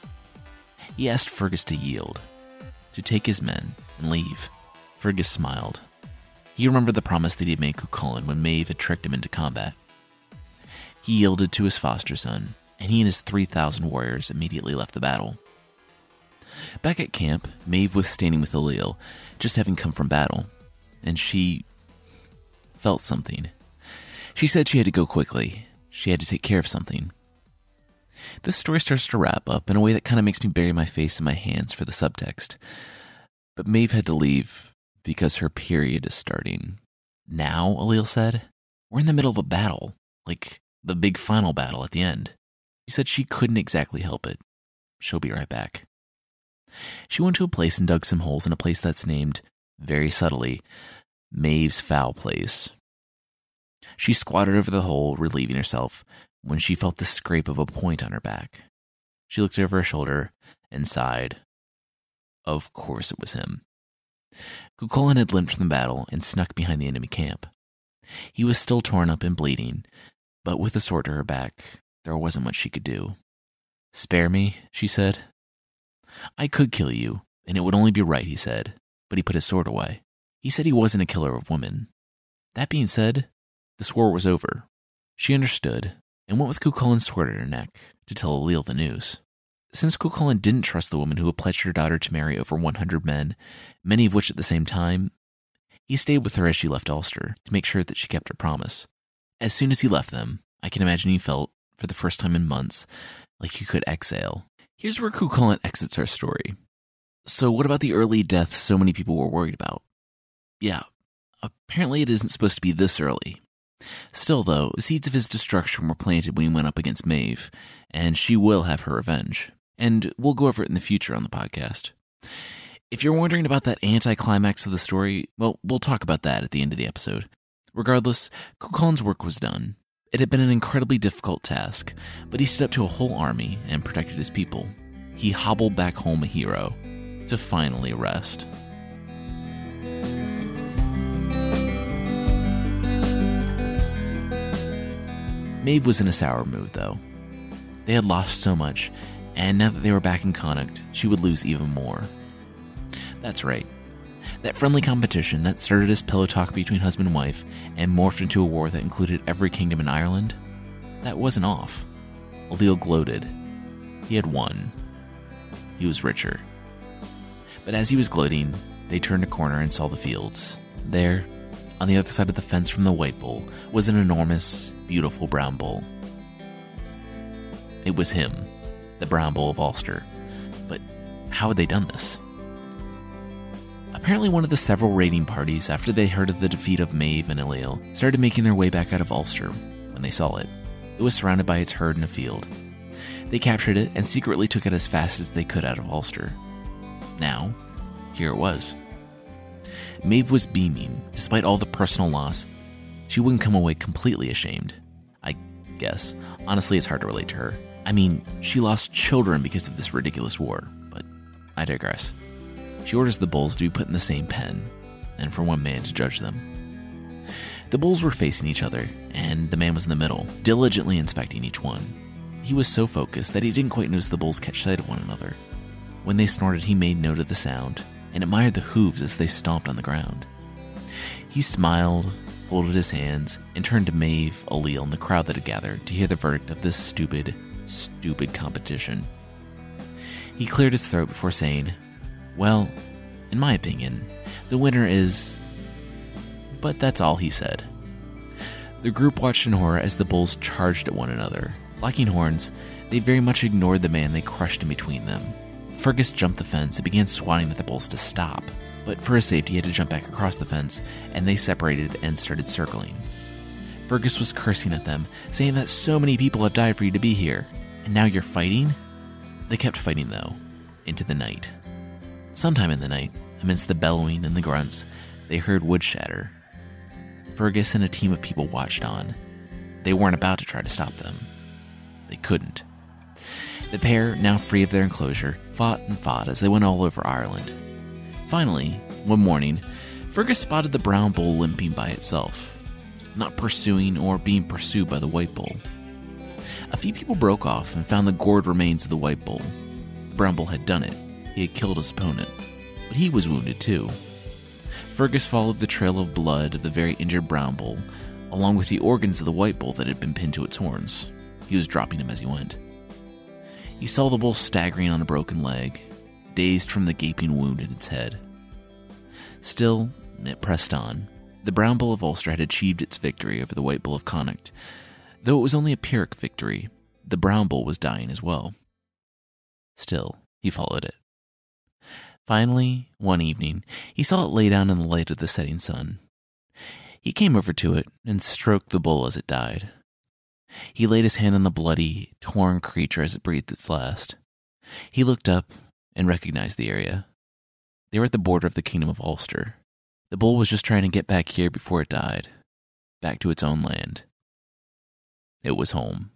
He asked Fergus to yield, to take his men and leave. Fergus smiled. He remembered the promise that he had made Cuchulainn when Maeve had tricked him into combat. He yielded to his foster son, and he and his three thousand warriors immediately left the battle. Back at camp, Maeve was standing with Ailill, just having come from battle, and she felt something. She said she had to go quickly. She had to take care of something. This story starts to wrap up in a way that kind of makes me bury my face in my hands for the subtext. But Maeve had to leave because her period is starting. Now, Ailill said? We're in the middle of a battle, like the big final battle at the end. She said she couldn't exactly help it. She'll be right back. She went to a place and dug some holes in a place that's named, very subtly, Maeve's Foul Place. She squatted over the hole, relieving herself, when she felt the scrape of a point on her back. She looked over her shoulder and sighed. Of course it was him. Cuchulainn had limped from the battle and snuck behind the enemy camp. He was still torn up and bleeding, but with the sword to her back, there wasn't much she could do. Spare me, she said. I could kill you, and it would only be right, he said, but he put his sword away. He said he wasn't a killer of women. That being said, the war was over. She understood, and went with Cuchulainn's sword at her neck to tell Ailill the news. Since Cuchulainn didn't trust the woman who had pledged her daughter to marry over one hundred men, many of which at the same time, he stayed with her as she left Ulster to make sure that she kept her promise. As soon as he left them, I can imagine he felt, for the first time in months, like he could exhale. Here's where Cuchulainn exits our story. So what about the early deaths so many people were worried about? Yeah, apparently it isn't supposed to be this early. Still, though, the seeds of his destruction were planted when he went up against Maeve, and she will have her revenge. And we'll go over it in the future on the podcast. If you're wondering about that anticlimax of the story, well, we'll talk about that at the end of the episode. Regardless, Cuchulain's work was done. It had been an incredibly difficult task, but he stood up to a whole army and protected his people. He hobbled back home a hero, to finally rest. Maeve was in a sour mood, though. They had lost so much, and now that they were back in Connacht, she would lose even more. That's right. That friendly competition that started as pillow talk between husband and wife and morphed into a war that included every kingdom in Ireland, that wasn't off. Ailill gloated. He had won. He was richer. But as he was gloating, they turned a corner and saw the fields. There, on the other side of the fence from the White Bull, was an enormous, beautiful brown bull. It was him, the Brown Bull of Ulster. But how had they done this? Apparently one of the several raiding parties, after they heard of the defeat of Maeve and Ailill, started making their way back out of Ulster when they saw it. It was surrounded by its herd in a field. They captured it and secretly took it as fast as they could out of Ulster. Now, here it was. Maeve was beaming. Despite all the personal loss, she wouldn't come away completely ashamed, I guess. Honestly, it's hard to relate to her. I mean, she lost children because of this ridiculous war, but I digress. She orders the bulls to be put in the same pen, and for one man to judge them. The bulls were facing each other, and the man was in the middle, diligently inspecting each one. He was so focused that he didn't quite notice the bulls catch sight of one another. When they snorted, he made note of the sound, and admired the hooves as they stomped on the ground. He smiled, folded his hands, and turned to Maeve, Ailill, and the crowd that had gathered to hear the verdict of this stupid, stupid competition. He cleared his throat before saying, "Well, in my opinion, the winner is..." But that's all he said. The group watched in horror as the bulls charged at one another. Locking horns, they very much ignored the man they crushed in between them. Fergus jumped the fence and began swatting at the bulls to stop, but for his safety he had to jump back across the fence, and they separated and started circling. Fergus was cursing at them, saying that so many people have died for you to be here, and now you're fighting? They kept fighting, though, into the night. Sometime in the night, amidst the bellowing and the grunts, they heard wood shatter. Fergus and a team of people watched on. They weren't about to try to stop them. They couldn't. The pair, now free of their enclosure, fought and fought as they went all over Ireland. Finally, one morning, Fergus spotted the brown bull limping by itself, not pursuing or being pursued by the white bull. A few people broke off and found the gored remains of the white bull. The brown bull had done it. He had killed his opponent, but he was wounded too. Fergus followed the trail of blood of the very injured brown bull, along with the organs of the white bull that had been pinned to its horns. He was dropping them as he went. He saw the bull staggering on a broken leg, dazed from the gaping wound in its head. Still, it pressed on. The brown bull of Ulster had achieved its victory over the white bull of Connacht. Though it was only a Pyrrhic victory, the brown bull was dying as well. Still, he followed it. Finally, one evening, he saw it lay down in the light of the setting sun. He came over to it and stroked the bull as it died. He laid his hand on the bloody, torn creature as it breathed its last. He looked up and recognized the area. They were at the border of the Kingdom of Ulster. The bull was just trying to get back here before it died, back to its own land. It was home.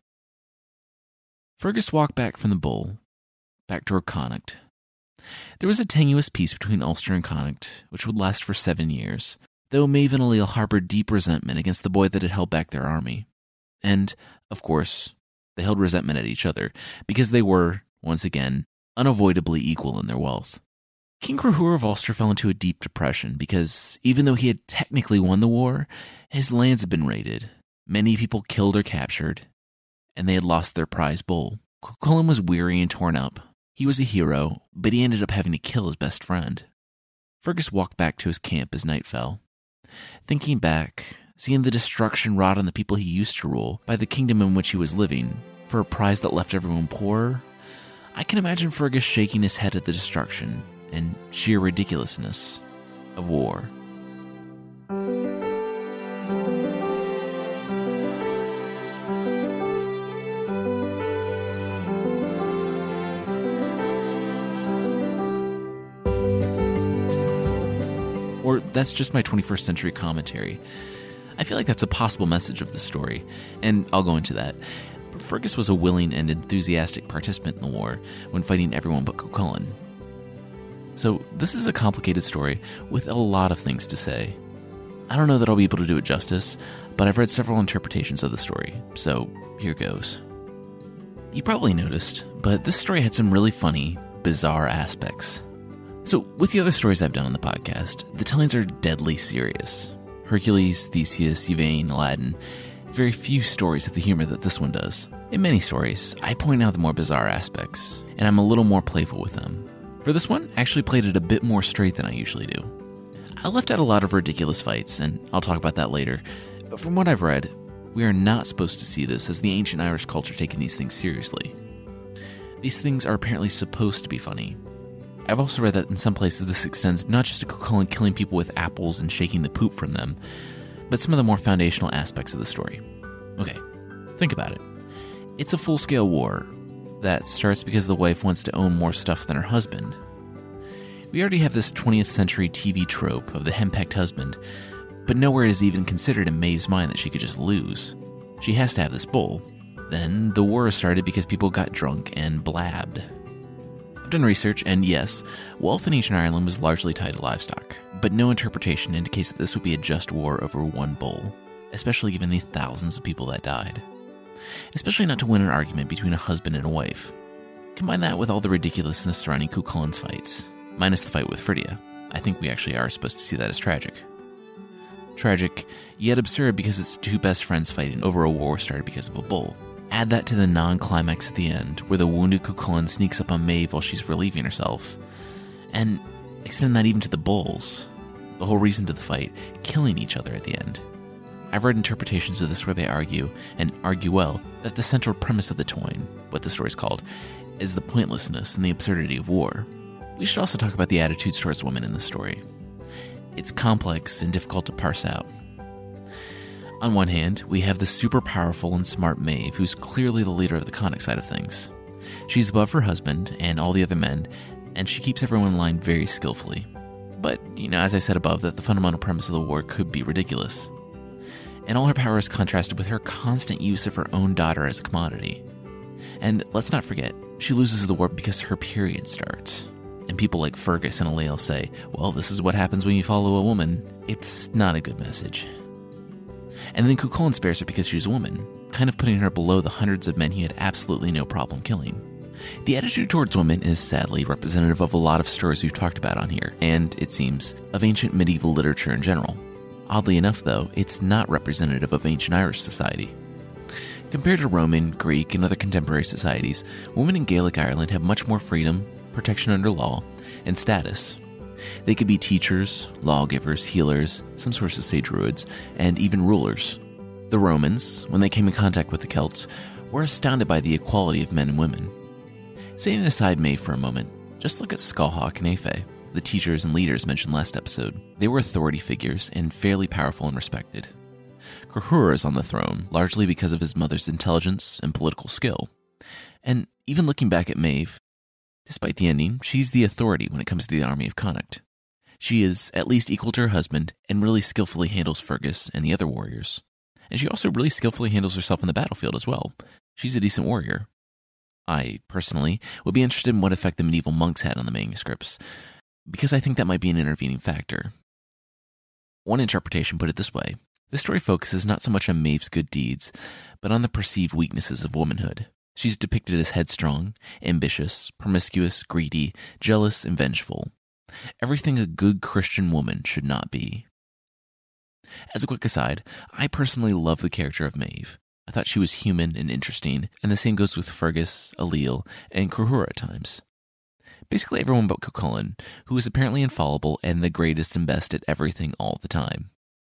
Fergus walked back from the bull, back toward Connacht. There was a tenuous peace between Ulster and Connacht, which would last for seven years, though Maeve and Ailill harbored deep resentment against the boy that had held back their army. And, of course, they held resentment at each other, because they were, once again, unavoidably equal in their wealth. King Cruthur of Ulster fell into a deep depression because, even though he had technically won the war, his lands had been raided, many people killed or captured, and they had lost their prize bull. Cuchulainn was weary and torn up. He was a hero, but he ended up having to kill his best friend. Fergus walked back to his camp as night fell. Thinking back, seeing the destruction wrought on the people he used to rule by the kingdom in which he was living, for a prize that left everyone poorer, I can imagine Fergus shaking his head at the destruction and sheer ridiculousness of war. Or that's just my twenty-first century commentary. I feel like that's a possible message of the story, and I'll go into that. But Fergus was a willing and enthusiastic participant in the war when fighting everyone but Cuchulainn. So this is a complicated story with a lot of things to say. I don't know that I'll be able to do it justice, but I've read several interpretations of the story, so here goes. You probably noticed, but this story had some really funny, bizarre aspects. So, with the other stories I've done on the podcast, the tellings are deadly serious. Hercules, Theseus, Yvain, Aladdin. Very few stories have the humor that this one does. In many stories, I point out the more bizarre aspects, and I'm a little more playful with them. For this one, I actually played it a bit more straight than I usually do. I left out a lot of ridiculous fights, and I'll talk about that later, but from what I've read, we are not supposed to see this as the ancient Irish culture taking these things seriously. These things are apparently supposed to be funny. I've also read that in some places this extends not just to Cuchulainn killing people with apples and shaking the poop from them, but some of the more foundational aspects of the story. Okay, think about it. It's a full-scale war that starts because the wife wants to own more stuff than her husband. We already have this twentieth century T V trope of the henpecked husband, but nowhere is it even considered in Maeve's mind that she could just lose. She has to have this bull. Then the war started because people got drunk and blabbed. I've done research, and yes, wealth in ancient Ireland was largely tied to livestock, but no interpretation indicates that this would be a just war over one bull, especially given the thousands of people that died. Especially not to win an argument between a husband and a wife. Combine that with all the ridiculousness surrounding Cuchulainn's fights, minus the fight with Phrygia. I think we actually are supposed to see that as tragic. Tragic, yet absurd because it's two best friends fighting over a war started because of a bull. Add that to the non-climax at the end, where the wounded Cuchulainn sneaks up on Maeve while she's relieving herself. And extend that even to the bulls. The whole reason to the fight, killing each other at the end. I've read interpretations of this where they argue, and argue well, that the central premise of the Táin, what the story's called, is the pointlessness and the absurdity of war. We should also talk about the attitudes towards women in this story. It's complex and difficult to parse out. On one hand, we have the super powerful and smart Maeve, who's clearly the leader of the Connacht side of things. She's above her husband and all the other men, and she keeps everyone in line very skillfully. But, you know, as I said above, that the fundamental premise of the war could be ridiculous. And all her power is contrasted with her constant use of her own daughter as a commodity. And let's not forget, she loses the war because her period starts. And people like Fergus and Ailill say, well, this is what happens when you follow a woman. It's not a good message. And then Cuchulainn spares her because she's a woman, kind of putting her below the hundreds of men he had absolutely no problem killing. The attitude towards women is sadly representative of a lot of stories we've talked about on here, and, it seems, of ancient medieval literature in general. Oddly enough, though, it's not representative of ancient Irish society. Compared to Roman, Greek, and other contemporary societies, women in Gaelic Ireland have much more freedom, protection under law, and status. They could be teachers, lawgivers, healers, some sources say druids, and even rulers. The Romans, when they came in contact with the Celts, were astounded by the equality of men and women. Setting aside Maeve for a moment, just look at Skáldhoc and Aoife, the teachers and leaders mentioned last episode. They were authority figures and fairly powerful and respected. Cahura is on the throne, largely because of his mother's intelligence and political skill. And even looking back at Maeve, despite the ending, she's the authority when it comes to the army of Connacht. She is at least equal to her husband and really skillfully handles Fergus and the other warriors. And she also really skillfully handles herself in the battlefield as well. She's a decent warrior. I, personally, would be interested in what effect the medieval monks had on the manuscripts, because I think that might be an intervening factor. One interpretation put it this way. This story focuses not so much on Maeve's good deeds, but on the perceived weaknesses of womanhood. She's depicted as headstrong, ambitious, promiscuous, greedy, jealous, and vengeful. Everything a good Christian woman should not be. As a quick aside, I personally love the character of Maeve. I thought she was human and interesting, and the same goes with Fergus, Ailill, and Cahura at times. Basically everyone but Cuchulainn, who is apparently infallible and the greatest and best at everything all the time.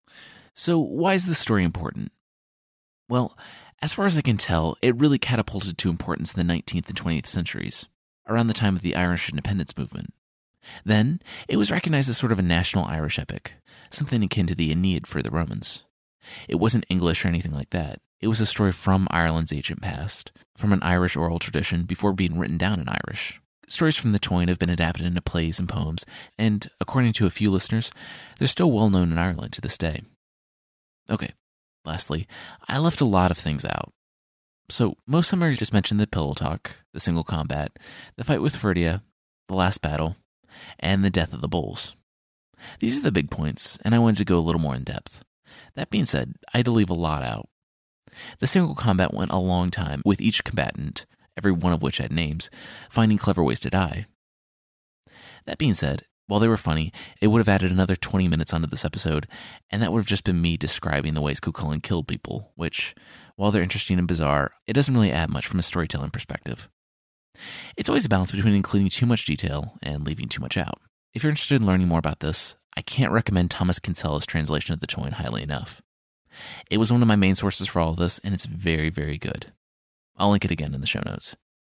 So why is this story important? Well, as far as I can tell, it really catapulted to importance in the nineteenth and twentieth centuries, around the time of the Irish independence movement. Then, it was recognized as sort of a national Irish epic, something akin to the Aeneid for the Romans. It wasn't English or anything like that. It was a story from Ireland's ancient past, from an Irish oral tradition before being written down in Irish. Stories from the Táin have been adapted into plays and poems, and, according to a few listeners, they're still well known in Ireland to this day. Okay, lastly, I left a lot of things out. So, most summaries just mentioned the pillow talk, the single combat, the fight with Ferdia, the last battle, and the death of the bulls. These are the big points, and I wanted to go a little more in depth. That being said, I had to leave a lot out. The single combat went a long time, with each combatant, every one of which had names, finding clever ways to die. That being said, while they were funny, it would have added another twenty minutes onto this episode, and that would have just been me describing the ways Cuchulainn killed people, which, while they're interesting and bizarre, it doesn't really add much from a storytelling perspective. It's always a balance between including too much detail and leaving too much out. If you're interested in learning more about this, I can't recommend Thomas Kinsella's translation of the Táin highly enough. It was one of my main sources for all of this, and it's very, very good. I'll link it again in the show notes.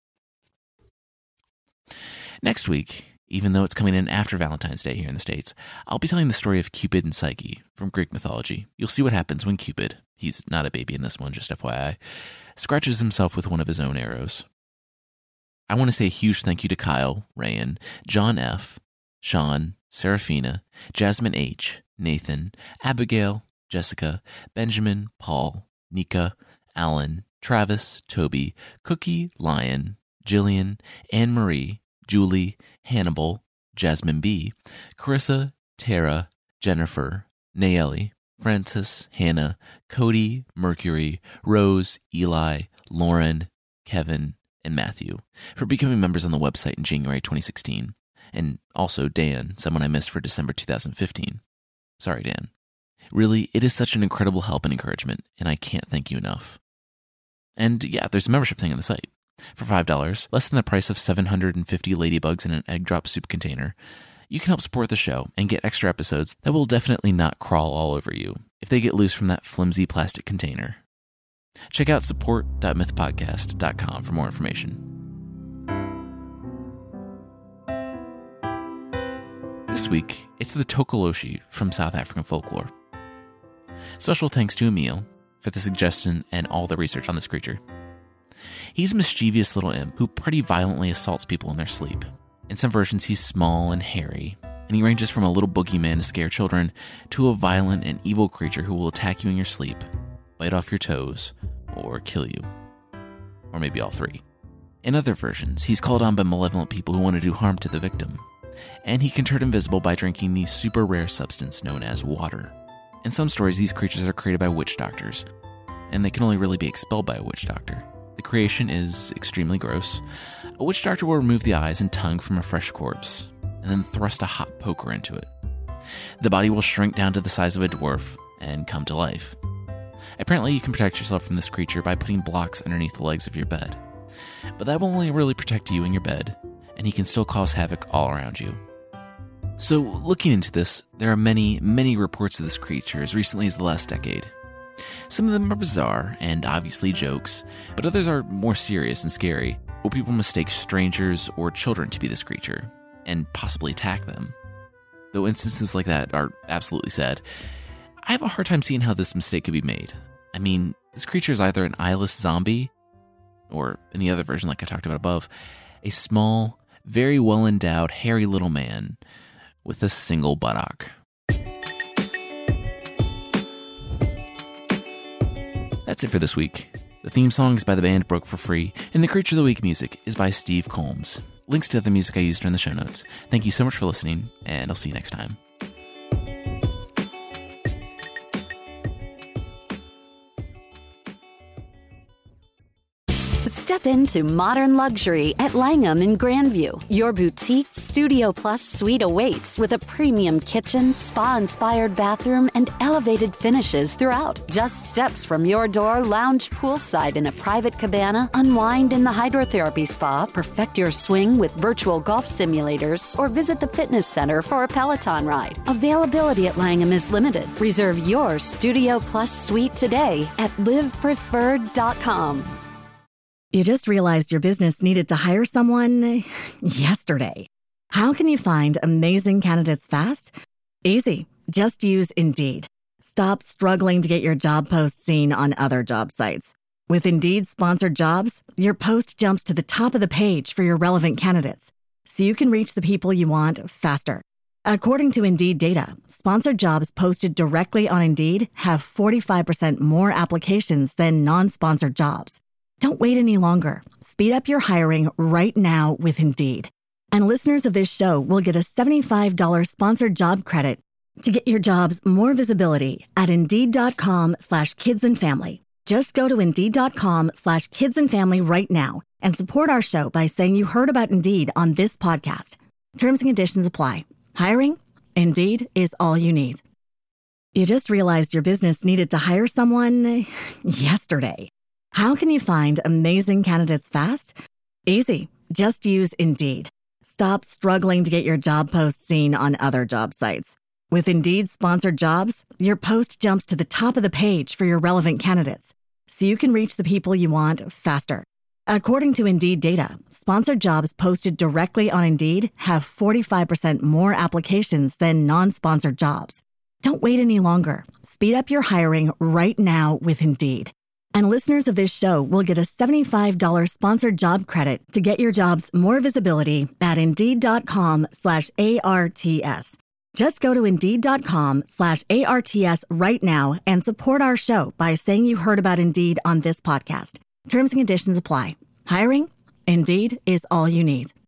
Next week, even though it's coming in after Valentine's Day here in the States, I'll be telling the story of Cupid and Psyche from Greek mythology. You'll see what happens when Cupid, he's not a baby in this one, just F Y I, scratches himself with one of his own arrows. I want to say a huge thank you to Kyle, Rayan, John F., Sean, Serafina, Jasmine H., Nathan, Abigail, Jessica, Benjamin, Paul, Nika, Alan, Travis, Toby, Cookie, Lion, Jillian, Anne-Marie, Julie, Hannibal, Jasmine B., Carissa, Tara, Jennifer, Nayeli, Francis, Hannah, Cody, Mercury, Rose, Eli, Lauren, Kevin, and Matthew for becoming members on the website in January twenty sixteen, and also Dan, someone I missed for December two thousand fifteen. Sorry, Dan. Really, it is such an incredible help and encouragement, and I can't thank you enough. And yeah, there's a membership thing on the site. For five dollars, less than the price of seven hundred fifty ladybugs in an egg drop soup container, you can help support the show and get extra episodes that will definitely not crawl all over you if they get loose from that flimsy plastic container. Check out support dot myth podcast dot com for more information. This week, it's the Tokoloshe from South African folklore. Special thanks to Emil for the suggestion and all the research on this creature. He's a mischievous little imp who pretty violently assaults people in their sleep. In some versions, he's small and hairy, and he ranges from a little boogeyman to scare children to a violent and evil creature who will attack you in your sleep, bite off your toes, or kill you. Or maybe all three. In other versions, he's called on by malevolent people who want to do harm to the victim, and he can turn invisible by drinking the super rare substance known as water. In some stories, these creatures are created by witch doctors, and they can only really be expelled by a witch doctor. The creation is extremely gross. A witch doctor will remove the eyes and tongue from a fresh corpse, and then thrust a hot poker into it. The body will shrink down to the size of a dwarf and come to life. Apparently, you can protect yourself from this creature by putting blocks underneath the legs of your bed. But that will only really protect you in your bed, and he can still cause havoc all around you. So, looking into this, there are many, many reports of this creature as recently as the last decade. Some of them are bizarre and obviously jokes, but others are more serious and scary, where people mistake strangers or children to be this creature, and possibly attack them. Though instances like that are absolutely sad, I have a hard time seeing how this mistake could be made. I mean, this creature is either an eyeless zombie, or in the other version like I talked about above, a small, very well-endowed, hairy little man with a single buttock. That's it for this week. The theme song is by the band Broke for Free, and the Creature of the Week music is by Steve Combs. Links to the music I used are in the show notes. Thank you so much for listening, and I'll see you next time. Step into modern luxury at Langham in Grandview. Your boutique Studio Plus suite awaits with a premium kitchen, spa-inspired bathroom, and elevated finishes throughout. Just steps from your door, lounge poolside in a private cabana, unwind in the hydrotherapy spa, perfect your swing with virtual golf simulators, or visit the fitness center for a Peloton ride. Availability at Langham is limited. Reserve your Studio Plus suite today at live preferred dot com. You just realized your business needed to hire someone yesterday. How can you find amazing candidates fast? Easy. Just use Indeed. Stop struggling to get your job post seen on other job sites. With Indeed sponsored jobs, your post jumps to the top of the page for your relevant candidates, so you can reach the people you want faster. According to Indeed data, sponsored jobs posted directly on Indeed have forty-five percent more applications than non-sponsored jobs. Don't wait any longer. Speed up your hiring right now with Indeed. And listeners of this show will get a seventy-five dollars sponsored job credit to get your jobs more visibility at Indeed.com slash kids and family. Just go to Indeed.com slash kids and family right now and support our show by saying you heard about Indeed on this podcast. Terms and conditions apply. Hiring? Indeed is all you need. You just realized your business needed to hire someone yesterday. How can you find amazing candidates fast? Easy. Just use Indeed. Stop struggling to get your job post seen on other job sites. With Indeed sponsored jobs, your post jumps to the top of the page for your relevant candidates, so you can reach the people you want faster. According to Indeed data, sponsored jobs posted directly on Indeed have forty-five percent more applications than non-sponsored jobs. Don't wait any longer. Speed up your hiring right now with Indeed. And listeners of this show will get a seventy-five dollars sponsored job credit to get your jobs more visibility at Indeed.com slash ARTS. Just go to Indeed.com slash ARTS right now and support our show by saying you heard about Indeed on this podcast. Terms and conditions apply. Hiring? Indeed is all you need.